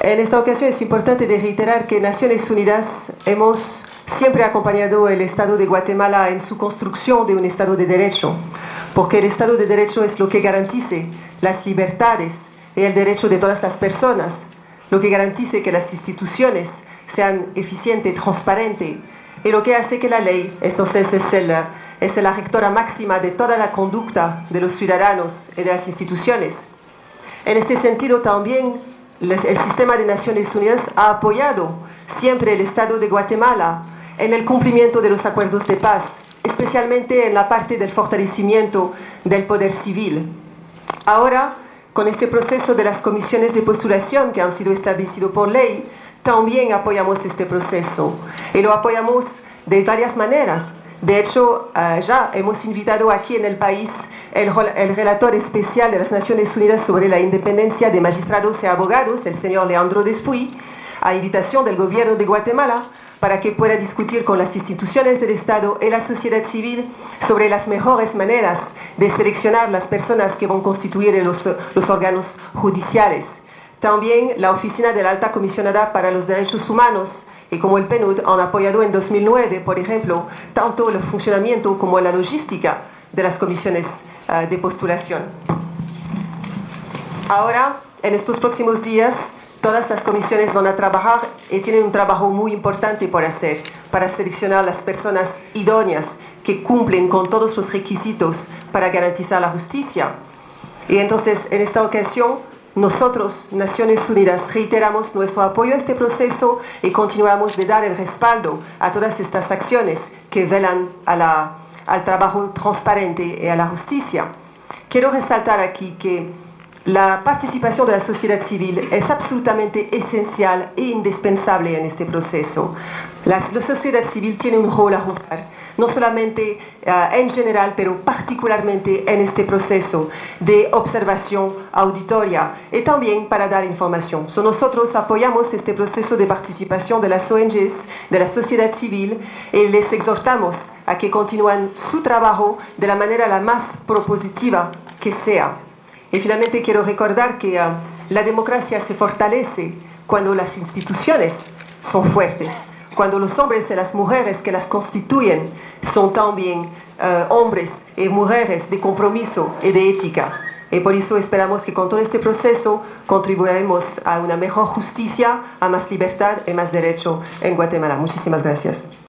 En esta ocasión es importante de reiterar que Naciones Unidas hemos siempre acompañado el Estado de Guatemala en su construcción de un Estado de Derecho, porque el Estado de Derecho es lo que garantice las libertades y el derecho de todas las personas, lo que garantice que las instituciones sean eficientes, transparentes, y lo que hace que la ley, entonces, es la rectora máxima de toda la conducta de los ciudadanos y de las instituciones. En este sentido, también el sistema de Naciones Unidas ha apoyado siempre el Estado de Guatemala en el cumplimiento de los acuerdos de paz, especialmente en la parte del fortalecimiento del poder civil. Ahora, con este proceso de las comisiones de postulación que han sido establecidos por ley, también apoyamos este proceso y lo apoyamos de varias maneras. De hecho, ya hemos invitado aquí en el país el relator especial de las Naciones Unidas sobre la independencia de magistrados y abogados, el señor Leandro Despuy, a invitación del gobierno de Guatemala, para que pueda discutir con las instituciones del Estado y la sociedad civil sobre las mejores maneras de seleccionar las personas que van a constituir los órganos judiciales. También la Oficina de la Alta Comisionada para los Derechos Humanos y como el PNUD han apoyado en 2009, por ejemplo, tanto el funcionamiento como la logística de las comisiones de postulación. Ahora, en estos próximos días, todas las comisiones van a trabajar y tienen un trabajo muy importante por hacer para seleccionar las personas idóneas que cumplen con todos los requisitos para garantizar la justicia. Y entonces, en esta ocasión, nosotros, Naciones Unidas, reiteramos nuestro apoyo a este proceso y continuamos de dar el respaldo a todas estas acciones que velan al trabajo transparente y a la justicia. Quiero resaltar aquí que la participación de la sociedad civil es absolutamente esencial e indispensable en este proceso. La sociedad civil tiene un rol a jugar, no solamente en general, pero particularmente en este proceso de observación auditoria y también para dar información. Nosotros apoyamos este proceso de participación de las ONGs, de la sociedad civil, y les exhortamos a que continúen su trabajo de la manera la más propositiva que sea. Y finalmente quiero recordar que la democracia se fortalece cuando las instituciones son fuertes, cuando los hombres y las mujeres que las constituyen son también hombres y mujeres de compromiso y de ética. Y por eso esperamos que con todo este proceso contribuiremos a una mejor justicia, a más libertad y más derecho en Guatemala. Muchísimas gracias.